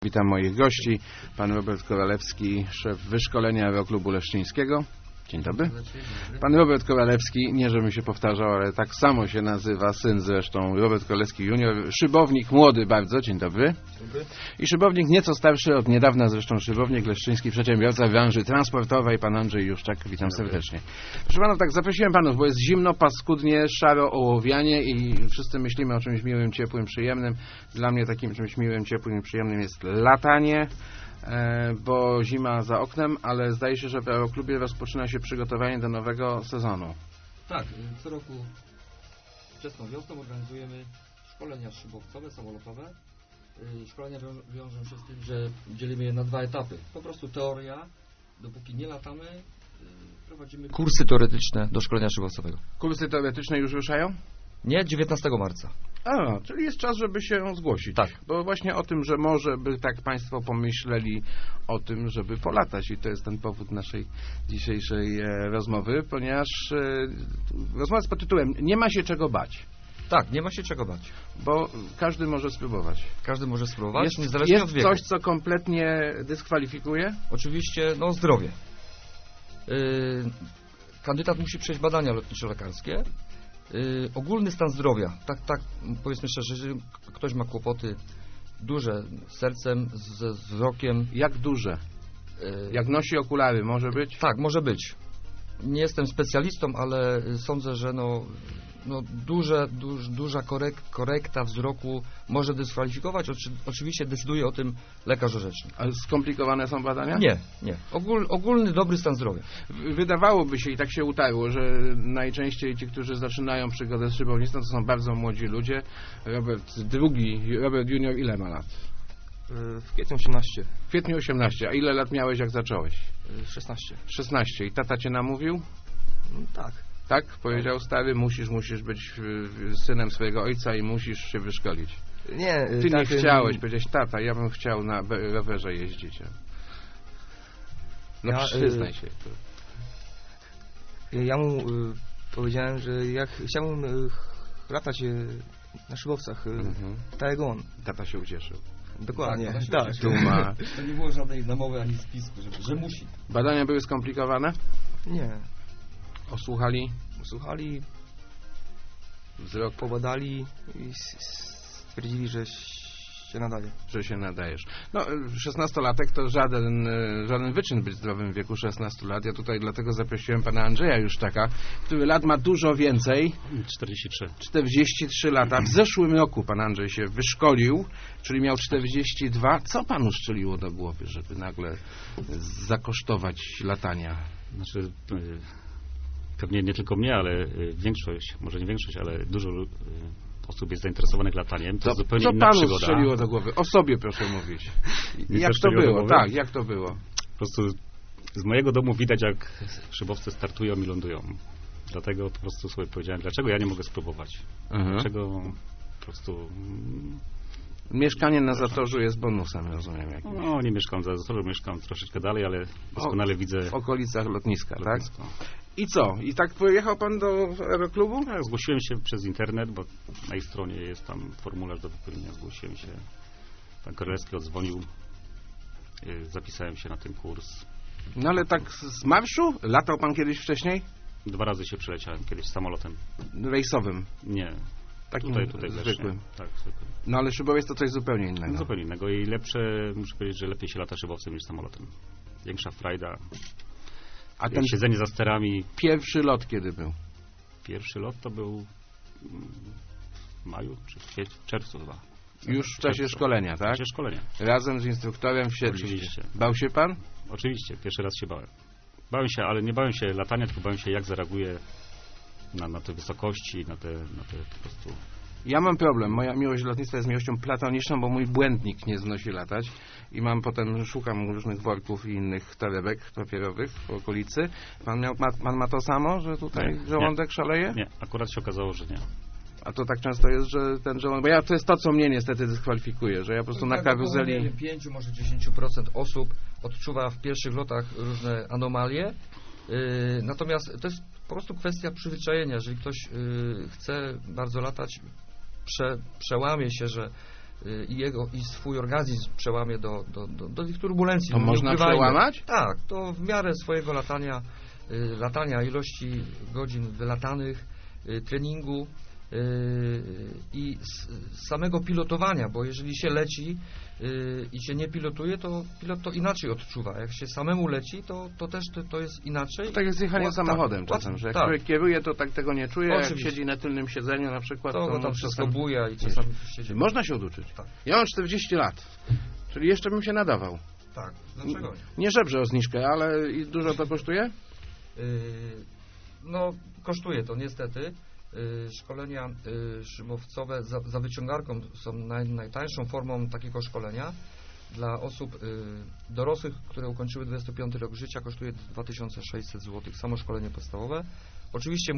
Witam moich gości, pan Robert Kowalewski, szef wyszkolenia Aeroklubu Leszczyńskiego. Dzień dobry. Pan Robert Kowalewski, nie żebym się powtarzał, ale tak samo się nazywa, syn zresztą, Robert Kowalewski junior, szybownik młody bardzo, dzień dobry. I szybownik nieco starszy, od niedawna zresztą szybownik leszczyński, przedsiębiorca w branży transportowej, pan Andrzej Juszczak, witam serdecznie. Proszę panów, tak zaprosiłem panów, bo jest zimno, paskudnie, szaro, ołowianie i wszyscy myślimy o czymś miłym, ciepłym, przyjemnym. Dla mnie takim czymś miłym, ciepłym i przyjemnym jest latanie, bo zima za oknem, ale zdaje się, że w Aeroklubie rozpoczyna się przygotowanie do nowego sezonu. Tak, co roku wczesną wiosną organizujemy szkolenia szybowcowe, samolotowe. Szkolenia wiążą się z tym, że dzielimy je na dwa etapy. Po prostu teoria, dopóki nie latamy, prowadzimy kursy teoretyczne do szkolenia szybowcowego. Kursy teoretyczne już ruszają? Nie, 19 marca. A, czyli jest czas, żeby się zgłosić. Tak. Bo właśnie o tym, że może by tak państwo pomyśleli o tym, żeby polatać i to jest ten powód naszej dzisiejszej rozmowy, ponieważ rozmowa jest pod tytułem Nie ma się czego bać. Tak, nie ma się czego bać. Bo każdy może spróbować. Każdy może spróbować, Jest od wieku. Coś, co kompletnie dyskwalifikuje? Oczywiście, zdrowie. Kandydat musi przejść badania lotniczo-lekarskie. Ogólny stan zdrowia, tak powiedzmy szczerze, jeżeli ktoś ma kłopoty duże z sercem, ze wzrokiem. Jak duże? Jak nosi okulary, może być? Tak, może być. Nie jestem specjalistą, ale sądzę, że duża korekta wzroku może dyskwalifikować. Oczywiście decyduje o tym lekarz orzeczny. A skomplikowane są badania? Nie. Ogólny dobry stan zdrowia. Wydawałoby się i tak się utarło, że najczęściej ci, którzy zaczynają przygodę z szybownictwem, to są bardzo młodzi ludzie. Robert junior, ile ma lat? W kwietniu 18. W kwietniu 18. A ile lat miałeś, jak zacząłeś? 16. 16. I tata cię namówił? Tak. Tak? Powiedział stary, musisz być synem swojego ojca i musisz się wyszkolić. Nie. Ty nie chciałeś, powiedziałeś, tata, ja bym chciał na rowerze jeździć. No przyznaj się. Ja mu powiedziałem, że ja chciałbym latać na szybowcach, tak jak on. Tata się ucieszył. Dokładnie, tak. Duma. To nie było żadnej namowy ani spisku, że musi. Badania były skomplikowane? Nie. Osłuchali, wzrok, pobadali i stwierdzili, że się nadaje. Że się nadajesz. 16-latek to żaden wyczyn być zdrowym w wieku 16 lat. Ja tutaj dlatego zaprosiłem pana Andrzeja Juszczaka, który lat ma dużo więcej. 43 lata. W zeszłym roku pan Andrzej się wyszkolił, czyli miał 42. Co panu strzeliło do głowy, żeby nagle zakosztować latania? Znaczy, pewnie nie tylko mnie, ale większość, może nie większość, ale dużo osób jest zainteresowanych lataniem. To jest zupełnie inna przygoda. Co panu strzeliło do głowy? O sobie proszę mówić. Jak to było? Tak, jak to było? Po prostu z mojego domu widać, jak szybowce startują i lądują. Dlatego po prostu sobie powiedziałem, dlaczego ja nie mogę spróbować? Dlaczego po prostu... Mieszkanie na Zatorzu jest bonusem, rozumiem. Jakimś. Nie mieszkam za Zatorzu, mieszkam troszeczkę dalej, ale doskonale widzę... W okolicach lotniska, tak? I co? I tak pojechał pan do Aeroklubu? Tak, zgłosiłem się przez internet, bo na ich stronie jest tam formularz do wypełnienia. Zgłosiłem się. Pan Korelewski odzwonił. Zapisałem się na ten kurs. No ale tak z marszu? Latał pan kiedyś wcześniej? 2 razy się przeleciałem, kiedyś samolotem. Rejsowym? Nie. Takim tutaj zwykłym? Tak, zwykłym. No ale szybowiec to coś zupełnie innego. Zupełnie innego i lepsze, muszę powiedzieć, że lepiej się lata szybowcem niż samolotem. Większa frajda. A ten siedzenie za sterami. Pierwszy lot kiedy był? Pierwszy lot to był w maju czy w czerwcu chyba. Już w czasie szkolenia, tak? W czasie szkolenia. Razem z instruktorem wsiedliście. Oczywiście. Bał się pan? Oczywiście, pierwszy raz się bałem. Bałem się, ale nie bałem się latania, tylko bałem się, jak zareaguje na te wysokości, na te po prostu... Ja mam problem. Moja miłość do lotnictwa jest miłością platoniczną, bo mój błędnik nie znosi latać i szukam różnych worków i innych torebek papierowych w okolicy. Pan ma to samo, że tutaj żołądek szaleje? Nie, akurat się okazało, że nie. A to tak często jest, że ten żołądek... Bo to jest to, co mnie niestety dyskwalifikuje, że ja po prostu na karuzeli... 5, może 10% osób odczuwa w pierwszych lotach różne anomalie. Natomiast to jest po prostu kwestia przyzwyczajenia. Jeżeli ktoś chce bardzo latać, przełamie się, że i swój organizm przełamie do tych turbulencji. To można przełamać? Tak, to w miarę swojego latania, ilości godzin wylatanych, treningu i samego pilotowania, bo jeżeli się leci i się nie pilotuje, to pilot to inaczej odczuwa. Jak się samemu leci, to też to jest inaczej. To tak jest jechanie samochodem czasem, że jak człowiek kieruje, to tak tego nie czuje, Oczywiście. jak siedzi na tylnym siedzeniu na przykład, to tam wszystko buja i czasami siedzi. Można się oduczyć. Tak. Ja mam 40 lat, czyli jeszcze bym się nadawał. Tak, dlaczego nie? Nie żebrze o zniżkę, ale i dużo to kosztuje? No, kosztuje to niestety. Szkolenia szybowcowe za wyciągarką są najtańszą formą takiego szkolenia. Dla osób dorosłych, które ukończyły 25 rok życia, kosztuje 2600 zł. Samo szkolenie podstawowe. Oczywiście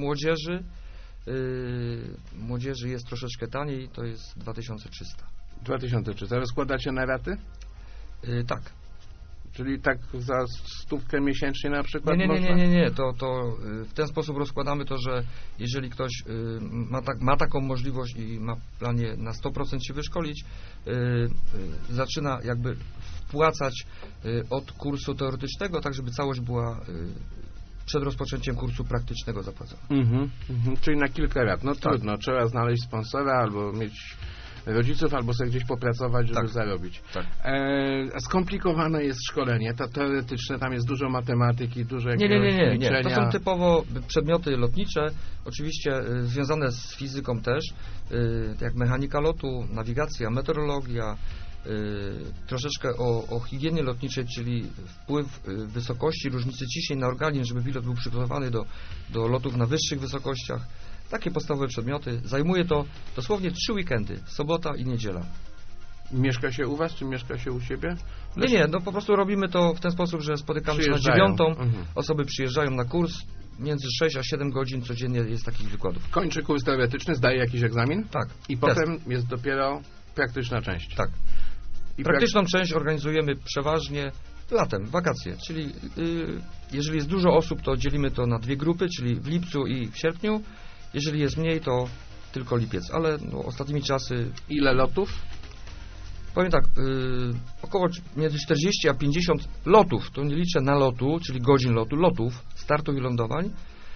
młodzieży jest troszeczkę taniej, to jest 2300. 2300. Rozkładacie na raty? Tak. Czyli tak za 100 miesięcznie na przykład? Nie. To w ten sposób rozkładamy to, że jeżeli ktoś ma taką możliwość i ma w planie na 100% się wyszkolić, zaczyna jakby wpłacać od kursu teoretycznego, tak żeby całość była przed rozpoczęciem kursu praktycznego zapłacona. Czyli na kilka lat. No trudno, trzeba znaleźć sponsora albo mieć rodziców, albo sobie gdzieś popracować, żeby zarobić. Tak. Skomplikowane jest szkolenie, to teoretyczne, tam jest dużo matematyki, dużo jakiegoś Nie. liczenia. To są typowo przedmioty lotnicze, oczywiście związane z fizyką też, jak mechanika lotu, nawigacja, meteorologia, troszeczkę o higienie lotniczej, czyli wpływ wysokości, różnicy ciśnień na organizm, żeby pilot był przygotowany do lotów na wyższych wysokościach. Takie podstawowe przedmioty. Zajmuje to dosłownie 3 weekendy, sobota i niedziela. Mieszka się u Was, czy mieszka się u siebie? Nie, no po prostu robimy to w ten sposób, że spotykamy się na 9. Osoby przyjeżdżają na kurs, między 6 a 7 godzin codziennie jest takich wykładów. Kończy kurs teoretyczny, zdaje jakiś egzamin? Tak. I potem jest dopiero praktyczna część. Tak. I praktyczną część organizujemy przeważnie latem, wakacje, czyli jeżeli jest dużo osób, to dzielimy to na 2 grupy, czyli w lipcu i w sierpniu. Jeżeli jest mniej, to tylko lipiec, ale ostatnimi czasy... Ile lotów? Powiem tak, około między 40 a 50 lotów, to nie liczę nalotu, czyli godzin lotu, lotów, startów i lądowań.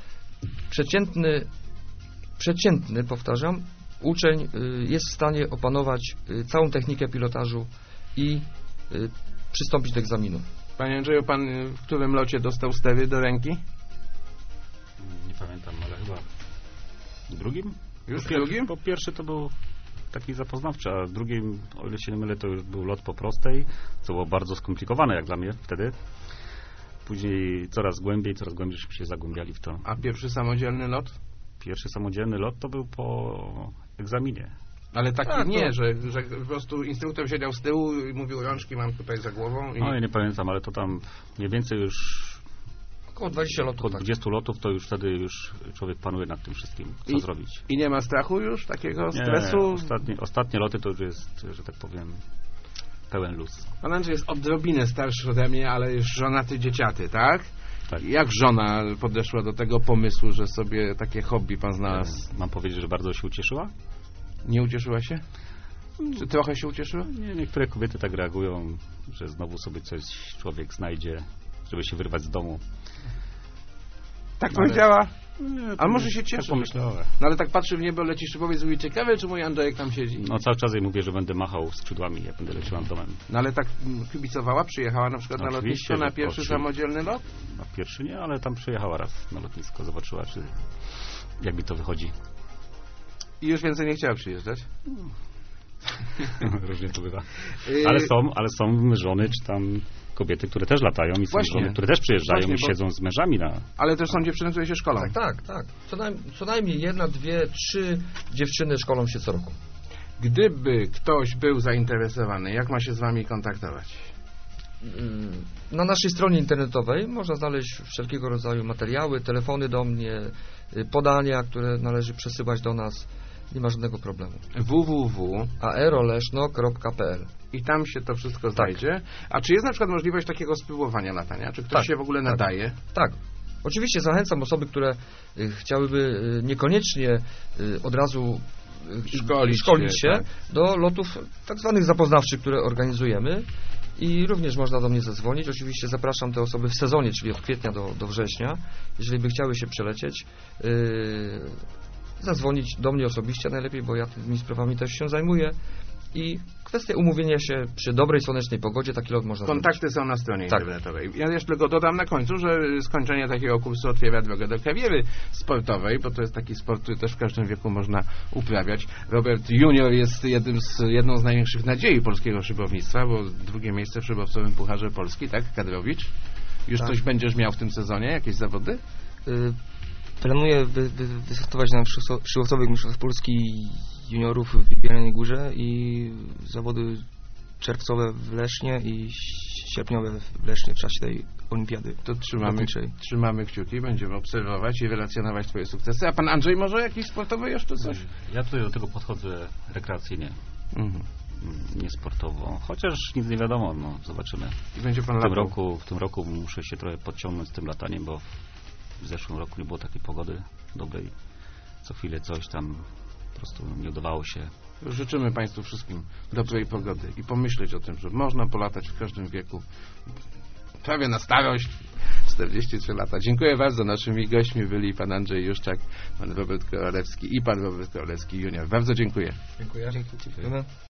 Przeciętny, powtarzam, uczeń jest w stanie opanować całą technikę pilotażu i przystąpić do egzaminu. Panie Andrzeju, pan w którym locie dostał stery do ręki? Nie pamiętam, ale chyba w drugim? Już w drugim? Bo pierwszy to był taki zapoznawczy, a drugim, o ile się nie mylę, to już był lot po prostej, co było bardzo skomplikowane jak dla mnie wtedy. Później coraz głębiej żeśmy się zagłębiali w to. A pierwszy samodzielny lot? Pierwszy samodzielny lot to był po egzaminie. Ale taki że po prostu instruktor siedział z tyłu i mówił, rączki mam tutaj za głową. No ja nie pamiętam, ale to tam mniej więcej już około 20 lotów. Około 20 lotów to już wtedy człowiek panuje nad tym wszystkim, co zrobić. I nie ma strachu już, takiego stresu? Nie, ostatnie loty to już jest, że tak powiem, pełen luz. Pan Andrzej jest odrobinę starszy ode mnie, ale już żonaty, dzieciaty, tak? Tak. Jak żona podeszła do tego pomysłu, że sobie takie hobby pan znalazł? Mam powiedzieć, że bardzo się ucieszyła? Nie ucieszyła się? Czy trochę się ucieszyła? Nie, niektóre kobiety tak reagują, że znowu sobie coś człowiek znajdzie, żeby się wyrwać z domu. Tak powiedziała? Nie, a może się cieszy? Tak pomyślała. No ale tak patrzy w niebo, leci szybowiec i mówi, ciekawe, czy mój Andrzejek tam siedzi? No cały czas jej mówię, że będę machał skrzydłami, jak będę leciał nad domem. No ale tak kibicowała? Przyjechała na przykład na lotnisko na pierwszy samodzielny lot? Na pierwszy nie, ale tam przyjechała raz na lotnisko, zobaczyła, jak mi to wychodzi. I już więcej nie chciała przyjeżdżać? Różnie to bywa. Ale są żony, czy tam kobiety, które też latają i są żony, które też przyjeżdżają i siedzą z mężami na... Ale też są dziewczyny, które się szkolą. Tak. Co najmniej 1, 2, 3 dziewczyny szkolą się co roku. Gdyby ktoś był zainteresowany, jak ma się z wami kontaktować? Na naszej stronie internetowej można znaleźć wszelkiego rodzaju materiały, telefony do mnie, podania, które należy przesyłać do nas. Nie ma żadnego problemu. www.aeroleszno.pl I tam się to wszystko znajdzie. A czy jest na przykład możliwość takiego spróbowania latania? Czy ktoś się w ogóle nadaje? Tak. Oczywiście zachęcam osoby, które chciałyby niekoniecznie od razu szkolić się tak. do lotów tak zwanych zapoznawczych, które organizujemy. I również można do mnie zadzwonić. Oczywiście zapraszam te osoby w sezonie, czyli od kwietnia do września. Jeżeli by chciały się przelecieć, zadzwonić do mnie osobiście najlepiej, bo ja tymi sprawami też się zajmuję. I kwestia umówienia się przy dobrej, słonecznej pogodzie, taki lot można Kontakty są na stronie Tak. internetowej. Ja jeszcze tylko dodam na końcu, że skończenie takiego kursu otwiera drogę do kariery sportowej, bo to jest taki sport, który też w każdym wieku można uprawiać. Robert Junior jest jedną z największych nadziei polskiego szybownictwa, bo drugie miejsce w szybowcowym Pucharze Polski, tak? Kadrowicz. Już Tak. coś będziesz miał w tym sezonie? Jakieś zawody? Planuję wystartować na szybowcowych mistrzostwach Polski juniorów w Bieleniej Górze i zawody czerwcowe w Lesznie i sierpniowe w Lesznie w czasie tej olimpiady. To lotniczej. trzymamy kciuki, będziemy obserwować i relacjonować twoje sukcesy. A pan Andrzej może jakiś sportowy jeszcze coś? Ja tutaj do tego podchodzę rekreacyjnie, Mhm. nie sportowo. Chociaż nic nie wiadomo, no zobaczymy. I będzie pan W tym latał. roku muszę się trochę podciągnąć z tym lataniem, bo w zeszłym roku nie było takiej pogody dobrej. Co chwilę coś tam po prostu nie udawało się. Życzymy Państwu wszystkim dobrej pogody i pomyśleć o tym, że można polatać w każdym wieku. Prawie na starość. 43 lata. Dziękuję bardzo. Naszymi gośćmi byli pan Andrzej Juszczak, pan Robert Kowalewski i pan Robert Kowalewski junior. Bardzo dziękuję. Dziękuję. Dziękujemy.